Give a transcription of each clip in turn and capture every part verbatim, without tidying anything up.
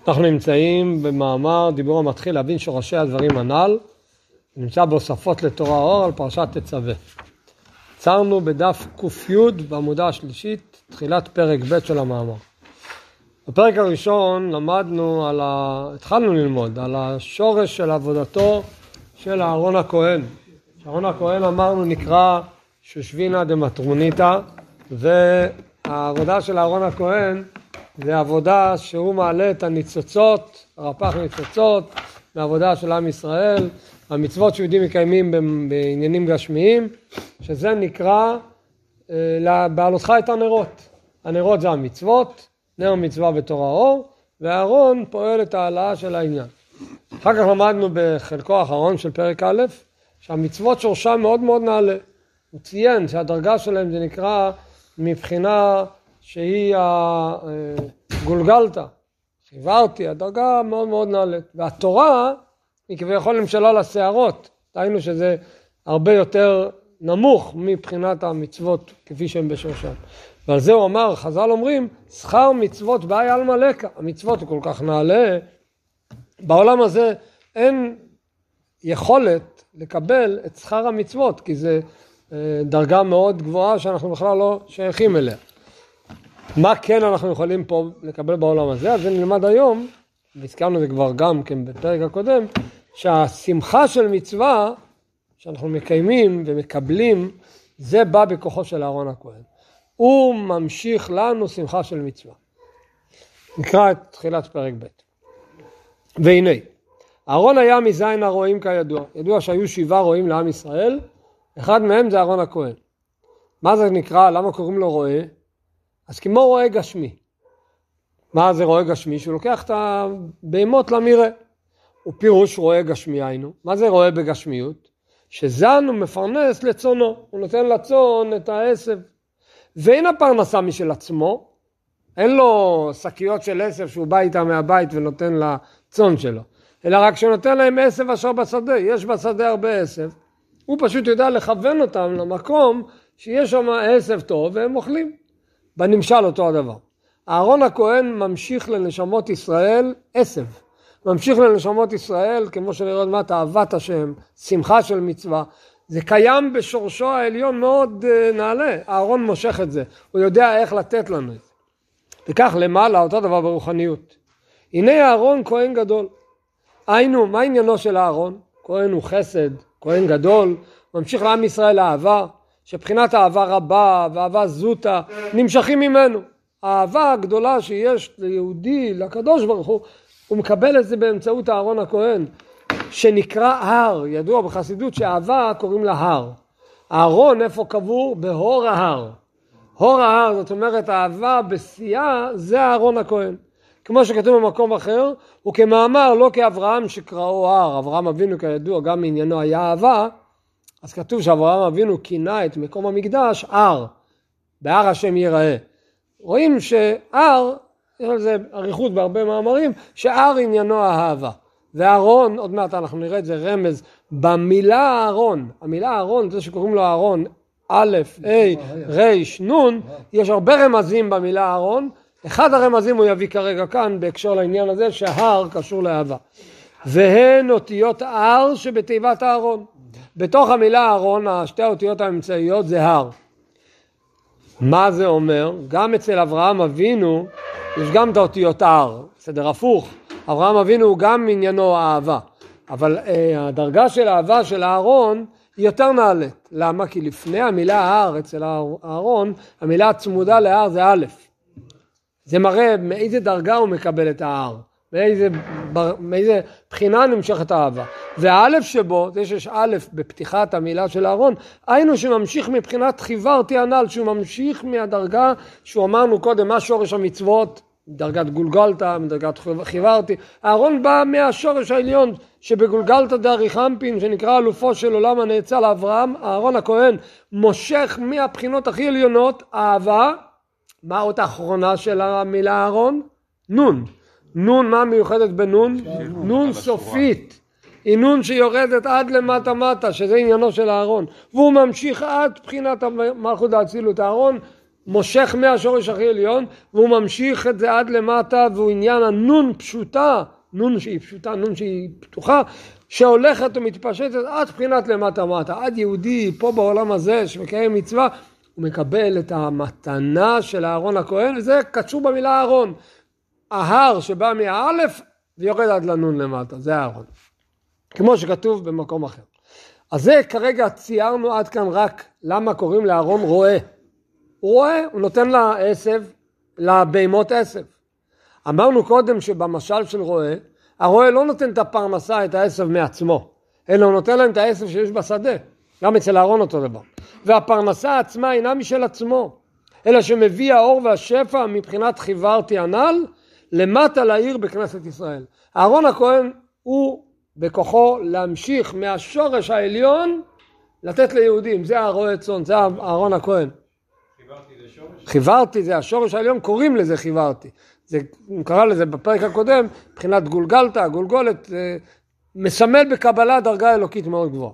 אנחנו נמצאים במאמר דיבור המתחיל להבין שורשי הדברים הנ"ל, נמצא בהוספות לתורה אור על פרשת תצווה. עצרנו בדף ק"י בעמודה השלישית, תחילת פרק ב' של המאמר. בפרק הראשון למדנו על ה... התחלנו ללמוד על השורש של עבודתו של אהרון הכהן. אהרון הכהן אמרנו נקרא שושבינה דמטרוניתא, והעבודה של אהרון הכהן זה עבודה שהוא מעלה את הניצוצות, הרפ"ח ניצוצות, מהעבודה של עם ישראל, המצוות שיהודים מקיימים בעניינים גשמיים, שזה נקרא בעלותך את הנרות. הנרות זה המצוות, נר מצווה בתורה אור, ואהרון פועל את העלאה של העניין. אחר כך למדנו בחלקו האחרון של פרק א', שהמצוות שורשם מאוד מאוד נעלה. הוא ציין שהדרגה שלהם זה נקרא מבחינה שהיא הגולגלתא, חיברתי, הדרגה מאוד מאוד נעלית. והתורה היא כביכול למשלה לשערות, דהיינו שזה הרבה יותר נמוך מבחינת המצוות כפי שהן בשורשם. ועל זה הוא אמר, חז"ל אומרים, שכר מצוות באי על מלכה. המצוות הוא כל כך נעלה, בעולם הזה אין יכולת לקבל את שכר המצוות, כי זה דרגה מאוד גבוהה שאנחנו בכלל לא שייכים אליה. מה כן אנחנו יכולים פה לקבל בעולם הזה? אז זה נלמד היום, והזכרנו זה כבר גם כן בפרק הקודם, שהשמחה של מצווה שאנחנו מקיימים ומקבלים, זה בא בכוחו של אהרון הכהן. הוא ממשיך לנו שמחה של מצווה. נקרא את תחילת פרק ב'. והנה, אהרון היה מזין הרועים כידוע. ידוע שהיו שבעה רועים לעם ישראל, אחד מהם זה אהרון הכהן. מה זה נקרא? למה קוראים לו רועה? אז כמו רועה גשמי. מה זה רועה גשמי? שהוא לוקח את הבהמות למרעה. הוא פירוש רועה גשמי היינו. מה זה רועה בגשמיות? שזן הוא מפרנס לצונו. הוא נותן לצון את העשב. ואין הפרנסה משל עצמו. אין לו שקיות של עשב שהוא בא איתה מהבית ונותן לצון שלו. אלא רק שהוא נותן להם עשב אשר בשדה. יש בשדה הרבה עשב. הוא פשוט יודע לכוון אותם למקום שיש שם עשב טוב והם אוכלים. בנמשל אותו הדבר. אהרון הכהן ממשיך לנשמות ישראל עשב. ממשיך לנשמות ישראל, כמו שנראה מה, אהבת השם, שמחה של מצווה. זה קיים בשורשו העליון מאוד נעלה. אהרון מושך את זה. הוא יודע איך לתת לנו את זה. וכך למעלה, אותו דבר ברוחניות. הנה אהרון כהן גדול. היינו, מה עניינו של אהרון? כהן הוא חסד, כהן גדול, ממשיך לעם ישראל אהבה. שבחינת אהבה רבה ואהבה זוטה נמשכים ממנו. האהבה הגדולה שיש ליהודי, לקדוש ברוך הוא, הוא מקבל את זה באמצעות אהרון הכהן, שנקרא הר. ידוע בחסידות שאהבה קוראים לה הר. אהרון איפה קבור? בהור ההר. הור ההר, זאת אומרת האהבה בשיאה, זה אהרון הכהן. כמו שכתוב במקום אחר, הוא כמאמר לא כאברהם שקראו הר. אברהם אבינו כידוע גם מעניינו היה אהבה, אז כתוב שאברהם אבינו כינה את מקום המקדש הר, בהר השם ייראה. רואים שהר, יש על זה אריכות בהרבה מאמרים, שהר עניינו האהבה. ואהרון, עוד מעט אנחנו נראה את זה רמז, במילה אהרון, המילה אהרון, זה שקוראים לו אהרון, א', ה', ר', נ', יש הרבה רמזים במילה אהרון, אחד הרמזים הוא יביא כרגע כאן בהקשר לעניין הזה, שההר קשור לאהבה. והן אותיות הר שבתיבת אהרון. בתוך המילה אהרון, השתי האותיות האמצעיות זה הר. מה זה אומר? גם אצל אברהם אבינו יש גם את האותיות הר, סדר הפוך. אברהם אבינו הוא גם עניינו אהבה. אבל אה, הדרגה של האהבה של אהרון היא יותר נעלית. למה? כי לפני המילה הר אצל אהרון, המילה הצמודה להר זה א'. זה מראה מאיזה דרגה הוא מקבל את ההר. מאיזה, מאיזה בחינה נמשכת האהבה. והאלף שבו, זה שיש א' בפתיחת המילה של אהרון, היינו שממשיך מבחינת חיברתי הנ"ל, שהוא ממשיך מהדרגה שהוא אמרנו קודם, מה שורש המצוות, דרגת גולגלתא, מדרגת חיברתי. אהרון בא מהשורש העליון שבגולגלתא דאריכמפין, שנקרא אלופו של עולם הנאצל לאברהם. אהרון הכהן מושך מהבחינות הכי עליונות, אהבה. מה האות האחרונה של המילה אהרון? נון. נון, מה מיוחדת בנון? נון סופית. היא נון שיורדת עד למטה מטה, שזה עניינו של אהרון. והוא ממשיך עד בחינת מלכות האצילות. אהרון מושך מהשורש הכי עליון, והוא ממשיך את זה עד למטה, והוא עניין הנון פשוטה, נון שהיא פשוטה, נון שהיא פתוחה, שהולכת ומתפשטת עד בחינת למטה מטה, עד יהודי פה בעולם הזה שמקיים מצווה, הוא מקבל את המתנה של אהרון הכהן, וזה קשור במילה אהרון, ההר שבא מהאלף ויורד עד לנון למטה, זה אהרון, כמו שכתוב במקום אחר. אז זה כרגע ציירנו עד כאן רק למה קוראים לאהרון רועה. הוא רועה, הוא נותן לה עשב, לבהמות עשב. אמרנו קודם שבמשל של רועה, הרועה לא נותן את הפרנסה, את העשב מעצמו, אלא הוא נותן להם את העשב שיש בשדה, גם אצל אהרון אותו דבר. והפרנסה עצמה אינה משל עצמו, אלא שמביא האור והשפע מבחינת חיוורתי הנ"ל, למטה לעיר בכנסת ישראל. אהרון הכהן הוא בכוחו להמשיך מהשורש העליון, לתת ליהודים, זה הרועה צאן, זה אהרון הכהן. חיוורתי זה שורש? חיוורתי זה השורש העליון, קוראים לזה חיוורתי. זה, הוא קרא לזה בפרק הקודם, מבחינת גולגלתא, גולגולת, מסמל בקבלה דרגה אלוקית מאוד גבוהה.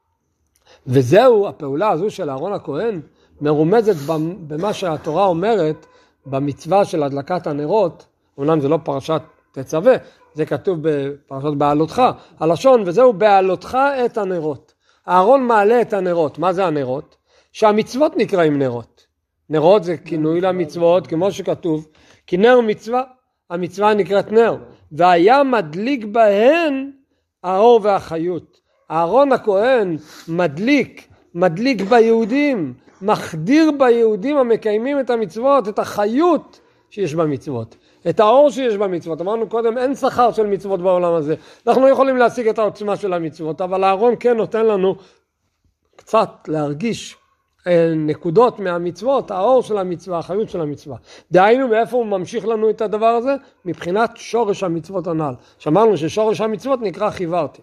וזהו, הפעולה הזו של אהרון הכהן, מרומזת במה שהתורה אומרת, במצווה של הדלקת הנרות, אומנם זה לא פרשת תצווה, זה כתוב בפרשת בעלותך, הלשון, וזהו בעלותך את הנרות. אהרון מעלה את הנרות, מה זה הנרות? שהמצוות נקראים נרות. נרות זה כינוי למצוות, כמו שכתוב, כי נר מצווה, המצווה נקראת נר, והיה מדליק בהן האור והחיות. אהרון הכהן מדליק, מדליק ביהודים, מחדיר ביהודים המקיימים את המצוות, את החיות שיש במצוות, את האור שיש במצוות. אמרנו קודם, אין שכר של מצוות בעולם הזה. אנחנו לא יכולים להשיג את העוצמה של המצוות, אבל אהרון כן נותן לנו קצת להרגיש נקודות מהמצוות, האור של המצווה, החיות של המצווה. דהיינו, מאיפה הוא ממשיך לנו את הדבר הזה? מבחינת שורש המצוות הנ"ל. שאמרנו ששורש המצוות נקרא חיוורתי.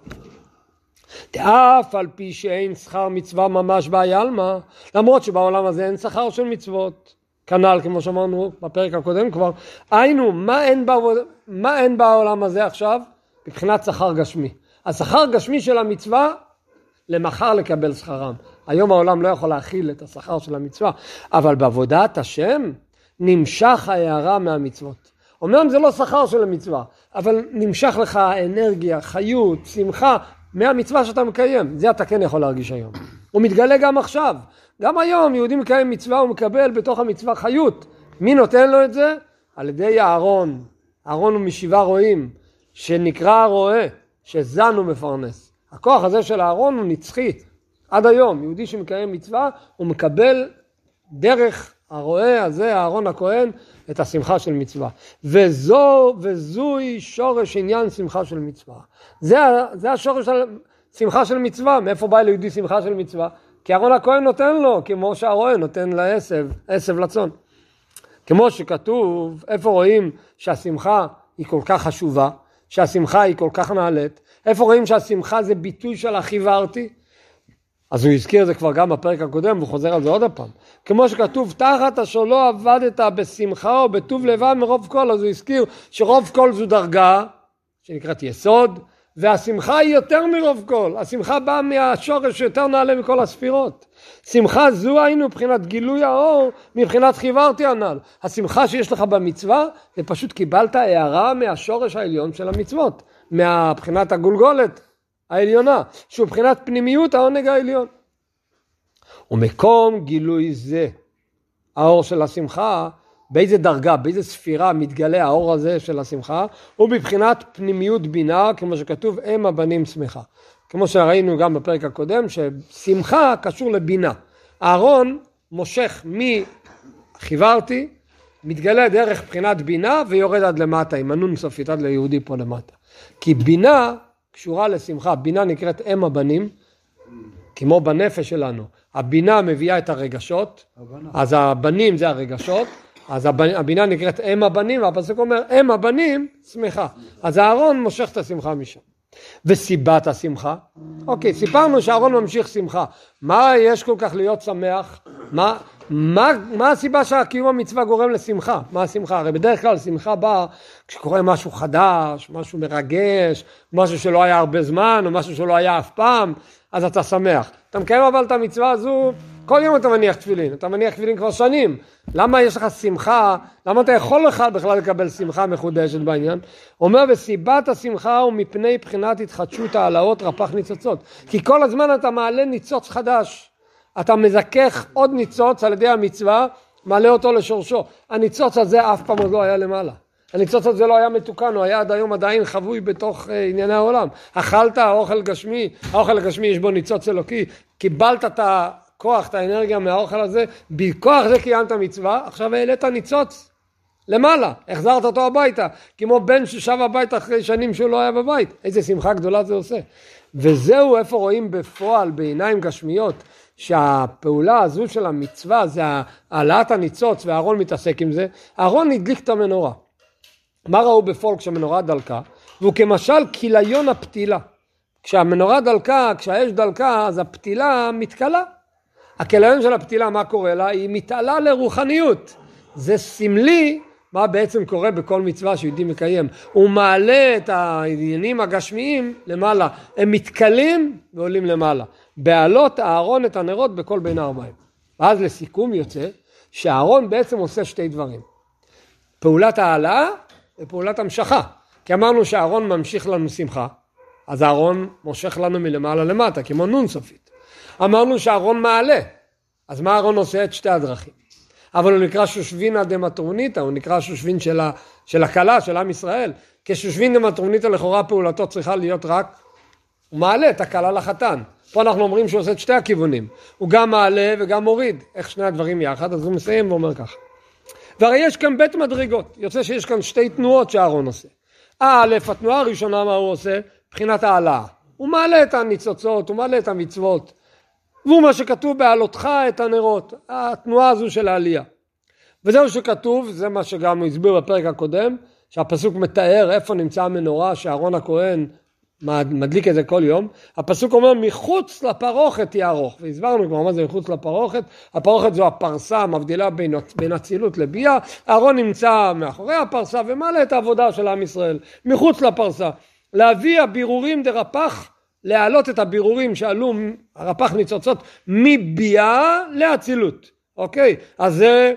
אף על פי שאין שכר מצווה ממש בעלמא, למרות שבעולם הזה אין שכר של מצוות, כנ"ל כמו שאמרנו בפרק הקודם כבר, היינו, מה אין, בעבוד... מה אין בעולם הזה עכשיו? מבחינת שכר גשמי. השכר גשמי של המצווה, למחר לקבל שכרם. היום העולם לא יכול להכיל את השכר של המצווה, אבל בעבודת השם נמשך ההערה מהמצוות. אומנם זה לא שכר של המצווה, אבל נמשך לך אנרגיה, חיות, שמחה, מהמצווה שאתה מקיים. זה אתה כן יכול להרגיש היום. הוא מתגלה גם עכשיו. גם היום יהודי מקיים מצווה, הוא מקבל בתוך המצווה חיות. מי נותן לו את זה? על ידי אהרון. אהרון הוא משבעה רועים, שנקרא רועה, שזן הוא מפרנס. הכוח הזה של אהרון הוא נצחי. עד היום, יהודי שמקיים מצווה, הוא מקבל דרך הרועה הזה, אהרון הכהן, את השמחה של מצווה. וזו, וזוהי שורש עניין שמחה של מצווה. זה, זה השורש של שמחה של מצווה. מאיפה בא ליהודי שמחה של מצווה? כי אהרון הכהן נותן לו, כמו שהרועה נותן לעשב, עשב לצאן. כמו שכתוב, איפה רואים שהשמחה היא כל כך חשובה, שהשמחה היא כל כך נעלית, איפה רואים שהשמחה זה ביטוי של החיוורתי? אז הוא הזכיר את זה כבר גם בפרק הקודם, והוא חוזר על זה עוד הפעם. כמו שכתוב, תחת אשר לא עבדת בשמחה או בטוב לבב מרוב כל, אז הוא הזכיר שרוב כל זו דרגה, שנקראת יסוד, והשמחה היא יותר מרוב כל. השמחה באה מהשורש שיותר נעלה מכל הספירות. שמחה זו היינו מבחינת גילוי האור, מבחינת חיוורתי הנ"ל. השמחה שיש לך במצווה, זה פשוט קיבלת הערה מהשורש העליון של המצוות, מהבחינת הגולגולת העליונה, שהוא מבחינת פנימיות העונג העליון. ומקום גילוי זה, האור של השמחה, באיזה דרגה, באיזה ספירה מתגלה האור הזה של השמחה, הוא בבחינת פנימיות בינה, כמו שכתוב, אם הבנים שמחה. כמו שראינו גם בפרק הקודם, ששמחה קשור לבינה. אהרון מושך מחיוורתי, מתגלה דרך בחינת בינה, ויורד עד למטה, עם הנון סופית עד ליהודי פה למטה. כי בינה קשורה לשמחה, בינה נקראת אם הבנים, כמו בנפש שלנו. הבינה מביאה את הרגשות, אז הבנים זה הרגשות, אז הבינה נקראת אם הבנים, והפסוק אומר, אם הבנים, שמחה. אז אהרון מושך את השמחה משם. וסיבת השמחה, אוקיי, סיפרנו שאהרון ממשיך שמחה. מה יש כל כך להיות שמח? מה, מה, מה הסיבה שהקיום המצווה גורם לשמחה? מה השמחה? הרי בדרך כלל שמחה באה כשקורה משהו חדש, משהו מרגש, משהו שלא היה הרבה זמן, או משהו שלא היה אף פעם, אז אתה שמח. אתה מקיים אבל את המצווה הזו כל יום אתה מניח תפילין, אתה מניח תפילין כבר שנים. למה יש לך שמחה? למה אתה יכול לך בכלל לקבל שמחה מחודשת בעניין? אומר, וסיבת השמחה הוא מפני בחינת התחדשות העלאות רפ"ח ניצוצות. כי כל הזמן אתה מעלה ניצוץ חדש. אתה מזכך עוד ניצוץ על ידי המצווה, מעלה אותו לשורשו. הניצוץ הזה אף פעם עוד לא היה למעלה. הניצוץ הזה לא היה מתוקן, הוא היה עד היום עדיין חבוי בתוך אה, ענייני העולם. אכלת האוכל גשמי, האוכל הגשמי יש בו ניצוץ אלוקי, קיבלת את הכוח, את האנרגיה מהאוכל הזה, בכוח זה קיימת מצווה, עכשיו העלית ניצוץ למעלה, החזרת אותו הביתה, כמו בן ששב הביתה אחרי שנים שהוא לא היה בבית. איזה שמחה גדולה זה עושה. וזהו איפה רואים בפועל בעיניים גשמיות, שהפעולה הזו של המצווה זה העלאת הניצוץ, והארון מתעסק עם זה. הארון הדליק את המנורה. מה ראו בפועל כשהמנורה דלקה? והוא כמשל כיליון הפתילה. כשהמנורה דלקה, כשהאש דלקה, אז הפתילה מתקלה. הכיליון של הפתילה, מה קורה לה? היא מתעלה לרוחניות. זה סמלי מה בעצם קורה בכל מצווה שיהודי מקיים. הוא מעלה את העניינים הגשמיים למעלה. הם מתקלים ועולים למעלה. בעלות הארון את הנרות בכל בין הארבעים. ואז לסיכום יוצא שהארון בעצם עושה שתי דברים. פעולת העלה ופעולת המשכה. כי אמרנו שהארון ממשיך לנו שמחה, אז הארון מושך לנו מלמעלה למטה, כמו נון סופית. אמרנו שהארון מעלה, אז מה הארון עושה? את שתי הדרכים. אבל הוא נקרא שושבינה דמטרוניתא, הוא נקרא שושבין של, ה, של הקלה, של עם ישראל. כשושבין דמטרוניתא לכאורה פעולתו צריכה להיות רק, הוא מעלה את הקלה לחתן. פה אנחנו אומרים שהוא עושה את שתי הכיוונים. הוא גם מעלה וגם מוריד. איך שני הדברים יחד? אז הוא מסיים ואומר ככה. והרי יש כאן בית מדרגות. יוצא שיש כאן שתי תנועות שהארון עושה. א', התנועה הראשונה מה הוא עושה? מבחינת העלה. הוא מעלה את הניצוצות, הוא מעלה את המצוות. והוא מה שכתוב בעלותך את הנרות. התנועה הזו של העלייה. וזהו שכתוב, זה מה שגם הוא הסביר בפרק הקודם, שהפסוק מתאר איפה נמצא המנורה שאהרון הכהן מדליק את זה כל יום. הפסוק אומר מחוץ לפרוכת יערוך, והסברנו כבר מה זה מחוץ לפרוכת. הפרוכת זו הפרסה המבדילה בין, בין אצילות לביאה. אהרון נמצא מאחורי הפרסה ומעלה את העבודה של עם ישראל מחוץ לפרסה, להביא הבירורים דרפ"ח, להעלות את הבירורים שעלו הרפ"ח ניצוצות מביאה לאצילות. אוקיי, אז זה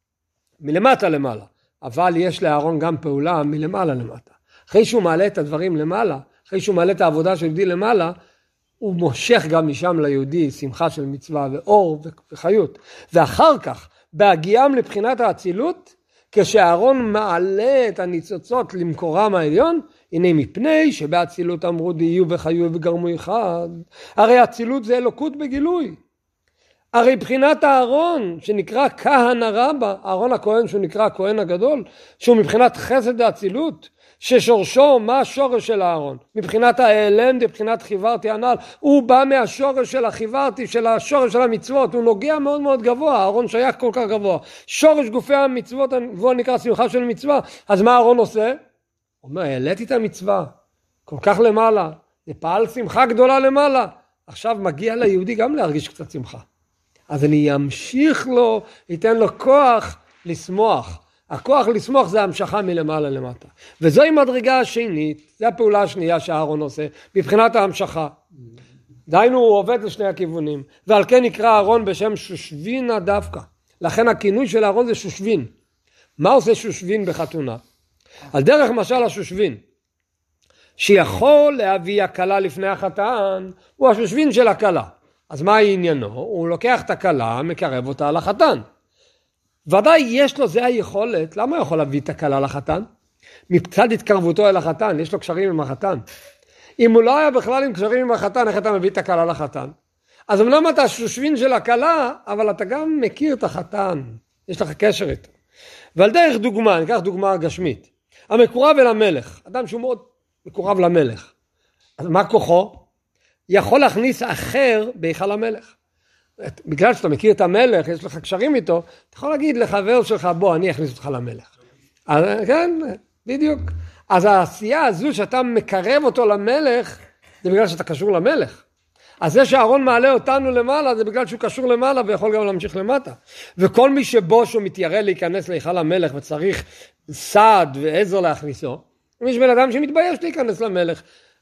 מלמטה למעלה, אבל יש לאהרון גם פעולה מלמעלה למטה. אחרי שהוא מעלה את הדברים למעלה, אחרי שהוא מעלה את העבודה של יהודי למעלה, הוא מושך גם משם ליהודי שמחה של מצווה ואור וחיות. ואחר כך, בהגיעם לבחינת האצילות, כשאהרון מעלה את הניצוצות למקורם העליון, הנה מפני שבאצילות אמרו דיהו וחיו וגרמו אחד. הרי האצילות זה אלוקות בגילוי. הרי בחינת האהרון שנקרא כהנא רבא, אהרון הכהן שהוא נקרא הכהן הגדול, שהוא מבחינת חסד האצילות, ששורשו, מה השורש של האהרון? מבחינת האלם, מבחינת חיוורתי הנעל, הוא בא מהשורש של החיוורתי, של השורש של המצוות, הוא נוגע מאוד מאוד גבוה, האהרון שייך כל כך גבוה. שורש גופי המצוות, והוא נקרא שמחה של מצווה. אז מה האהרון עושה? הוא אומר, העליתי את המצווה, כל כך למעלה, זה פעל שמחה גדולה למעלה, עכשיו מגיע ליהודי גם להרגיש קצת שמחה. אז אני אמשיך לו, ייתן לו כוח לשמוח. הכוח לשמוח זה המשכה מלמעלה למטה. וזוהי מדרגה השנית, זו הפעולה השנייה שהאהרון עושה, מבחינת ההמשכה. דהיינו הוא עובד לשני הכיוונים, ועל כן נקרא אהרון בשם שושבינה דווקא. לכן הכינוי של אהרון זה שושבין. מה עושה שושבין בחתונה? על דרך משל השושבין, שיכול להביא הקלה לפני החתן, הוא השושבין של הקלה. אז מה העניינו? הוא לוקח את הקלה, מקרב אותה לחתן. ודאי יש לו זה היכולת, למה הוא יכול להביא את הקלה לחתן? מצד התקרבותו אל החתן, יש לו קשרים עם החתן. אם הוא לא היה בכלל עם קשרים עם החתן, איך אתה מביא את הקלה לחתן? אז אמנם אתה שושבין של הקלה, אבל אתה גם מכיר את החתן, יש לך קשר איתו. ועל דרך דוגמה, ניקח דוגמה גשמית. המקורב אל המלך, אדם שהוא מאוד מקורב למלך. אז מה כוחו? יכול להכניס אחר בהיכל המלך. בגלל שאתה מכיר את המלך, יש לך קשרים איתו, אתה יכול להגיד לחבר שלך, בוא, אני אכניס אותך למלך. אז, כן, בדיוק. אז העשייה הזו שאתה מקרב אותו למלך, זה בגלל שאתה קשור למלך. אז זה שאהרון מעלה אותנו למעלה, זה בגלל שהוא קשור למעלה ויכול גם להמשיך למטה. וכל מי שבוש הוא מתיירא להיכנס להיכל המלך וצריך סעד ועזר להכניסו, יש בן אדם שמתבייש להיכנס למלך.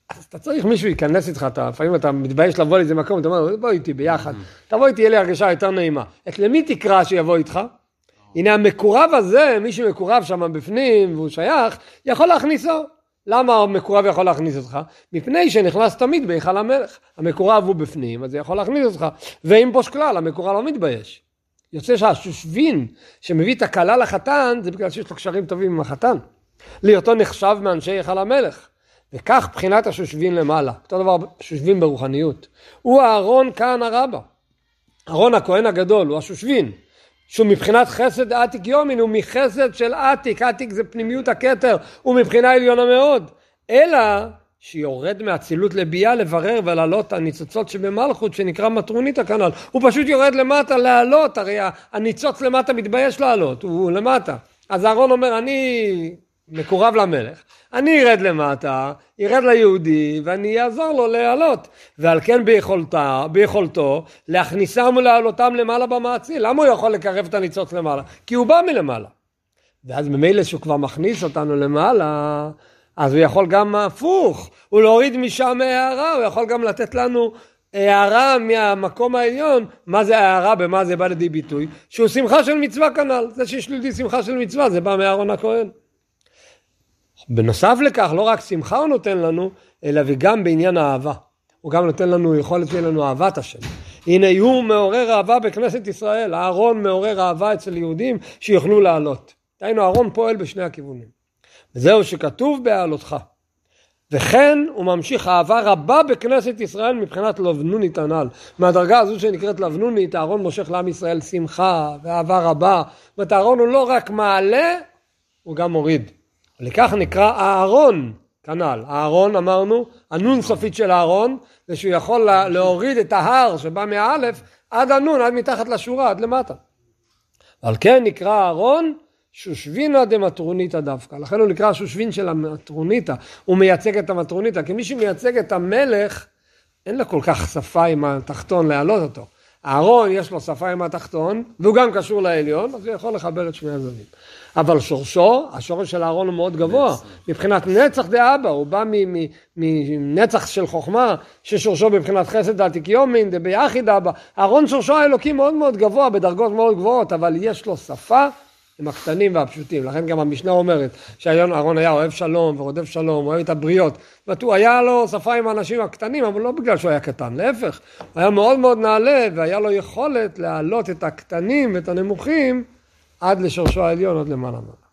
אז אתה צריך מישהו ייכנס איתך, אתה, לפעמים אתה מתבייש לבוא לאיזה מקום, אתה אומר, בוא איתי ביחד, תבוא איתי, יהיה לי הרגשה יותר נעימה. את למי תקרא שיבוא איתך? הנה המקורב הזה, מי שמקורב שם בפנים והוא שייך, יכול להכניסו. למה המקורב יכול להכניס אותך? מפני שנכנס תמיד בהיכל המלך. המקורב הוא בפנים, אז זה יכול להכניס אותך. ואם בוש כלל, המקורב לא מתבייש. יוצא שהשושבין שמביא את הכלה לחתן, זה בגלל שיש לו קשרים טובים עם החתן. להיותו נחשב מאנשי היכל המלך. וכך בחינת השושבין למעלה. אותו דבר שושבין ברוחניות. הוא הארון כהנא רבא. ארון הכהן הגדול, הוא השושבין. שהוא מבחינת חסד עתיק יומין, הוא מחסד של עתיק, עתיק זה פנימיות הכתר, הוא מבחינה עליונה מאוד. אלא שיורד מהצילות לביאה לברר ולעלות הניצוצות שבמלכות שנקרא מטרונית הכנ"ל. הוא פשוט יורד למטה לעלות, הרי הניצוץ למטה מתבייש לעלות, הוא למטה. אז אהרון אומר, אני מקורב למלך, אני ארד למטה, ירד ליהודי ואני אעזור לו לעלות. ועל כן ביכולתה, ביכולתו להכניסם ולעלותם למעלה במעציל. למה הוא יכול לקרב את הניצוץ למעלה? כי הוא בא מלמעלה. ואז במילא שהוא כבר מכניס אותנו למעלה, אז הוא יכול גם הפוך, הוא להוריד משם הערה, הוא יכול גם לתת לנו הערה מהמקום העליון. מה זה הערה, במה זה בא לידי ביטוי? שהוא שמחה של מצווה כנ"ל. זה שיש לי שמחה של מצווה, זה בא מאהרון הכהן. בנוסף לכך, לא רק שמחה הוא נותן לנו, אלא וגם בעניין האהבה. הוא גם נותן לנו, יכול לתת לנו אהבת השם. הנה הוא מעורר אהבה בכנסת ישראל. אהרון מעורר אהבה אצל יהודים שיוכלו לעלות. היינו, אהרון פועל בשני הכיוונים. וזהו שכתוב בהעלותך. וכן הוא ממשיך אהבה רבה בכנסת ישראל מבחינת לבנונית הנ"ל. מהדרגה הזו שנקראת לבנונית, אהרון מושך לעם ישראל שמחה ואהבה רבה. זאת אהרון הוא לא רק מעלה, הוא גם מוריד. לכך נקרא אהרון כנ"ל. אהרון אמרנו, הנון סופית של אהרון, זה שהוא יכול לה, להוריד את ההר שבא מהאלף עד הנון, עד מתחת לשורה, עד למטה. על כן נקרא אהרון שושבינה דמטרוניתא דווקא. לכן הוא נקרא שושבין של המטרוניתא. הוא מייצג את המטרוניתא, כי מי שמייצג את המלך, אין לו כל כך שפה עם התחתון להעלות אותו. אהרון יש לו שפה עם התחתון, והוא גם קשור לעליון, אז הוא יכול לחבר את שני הזווים. אבל שורשו, השורש של אהרון הוא מאוד גבוה, מבחינת נצח דאבא, הוא בא מנצח של חוכמה, ששורשו מבחינת חסד עתיק יומין, דביחיד אבא. אהרון שורשו האלוקי מאוד מאוד גבוה, בדרגות מאוד גבוהות, אבל יש לו שפה עם הקטנים והפשוטים. לכן גם המשנה אומרת שאהרון היה אוהב שלום ורודף שלום, אוהב את הבריות. הוא היה לו שפה עם האנשים הקטנים, אבל לא בגלל שהוא היה קטן, להפך. הוא היה מאוד מאוד נעלה, והיה לו יכולת להעלות את הקטנים ואת הנמוכים, עד לשורשו העליון, עד למעלה.